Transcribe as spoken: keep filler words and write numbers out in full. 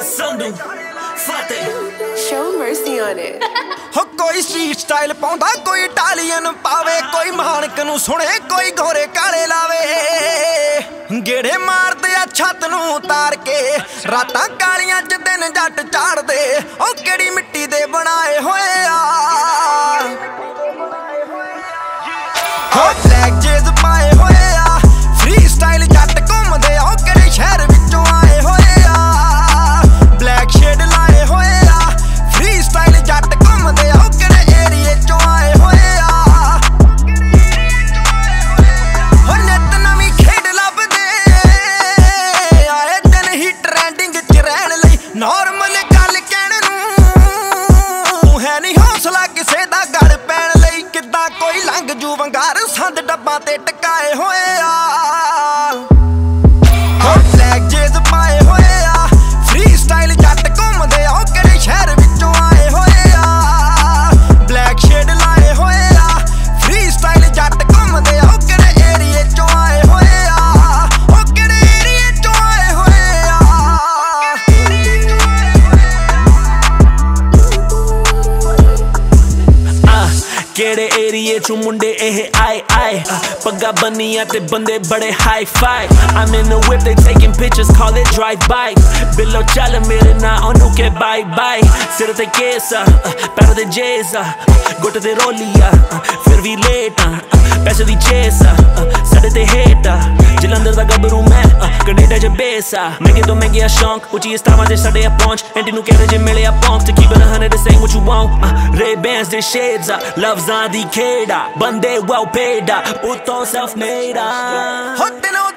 Sandu, Fate. Show mercy on it. हो कोई street style पाउंदा कोई इटालियन पावे कोई मानक नू सुने कोई गोरे काले लावे गेड़े मारदे आ छत नू उतार के रातां कालियां च दिन जट झाड़दे ओ केड़ी मिट्टी दे बनाए होए आ हो ब्लैक जेज पाए होए आ फ्री स्टाइल जट घुमदे ओ केड़े शहर विचों आए होए आ ब्लैक शेड लाए होए आ फ्री स्टाइल जट घुमदे ओ केड़े एरिए चों आए होए आ हो नित नवीं खेड लभदे आए दिन ही ट्रेंडिंग च रहण लई नॉर्मल गल कहण नूं है नहीं हौसला किसे दा गल पैण लई किद्दां कोई लंघ जू वंगार संद डब्बां ते टकाए होए आ हो ब्लैक जेज पाए होए आ फ्री स्टाइल जट घुमदे ओ केड़े शहर विचों आए होए आ ब्लैक शेड लाए होए आ फ्री स्टाइल जट घुमदे ओ केड़े एरिए चों आए होए आ ओ केड़े एरिए चों आए होए आ केड़े एरिए चों मुंडे एह आए आए पग्गा बनिया ते बंदे बड़े hi fi I'm in the whip, they taking pictures, call it drive-by बिल्लो चल मेरे ना ओनू के बाय बाय सिर ते केस पैरों ते जेस गुट ते रोलिया फिर भी लेट पैसे दी चेस साडे ते हेट जलंधर दा गबरू मैं कनेडा च बेस महंगे तो महंगे आ शौक उची इस्तावा ते साडे आ पहुंच एंटी नू कहदे जे मिले आ पहुंच to keep it a hundred this ain't what you want Ray Bans the shades loves on the keda bande well paid utto self made हो दिनों